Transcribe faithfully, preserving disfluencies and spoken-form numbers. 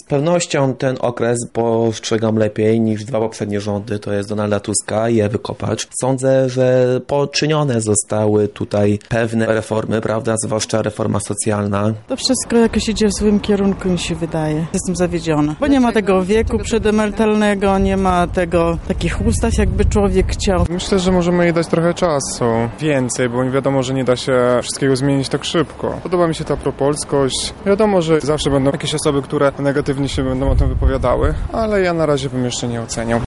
pewnością ten okres postrzegam lepiej niż dwa poprzednie rządy, to jest Donalda Tuska i Ewy Kopacz. Sądzę, że poczynione zostały tutaj pewne reformy, prawda, zwłaszcza reforma socjalna. To wszystko jakoś idzie w złym kierunku, mi się wydaje. Jestem zawiedziona, bo nie ma tego wieku przedemerytalnego, nie ma tego takich ustaw, jakby człowiek chciał. Myślę, że możemy jej dać trochę czasu, więcej, bo wiadomo, że nie da się wszystkiego zmienić tak szybko. Podoba mi się ta propolskość. Wiadomo, że zawsze będą jakieś osoby, które negatywnie się będą o tym wypowiadały, ale ja na razie bym jeszcze nie oceniał.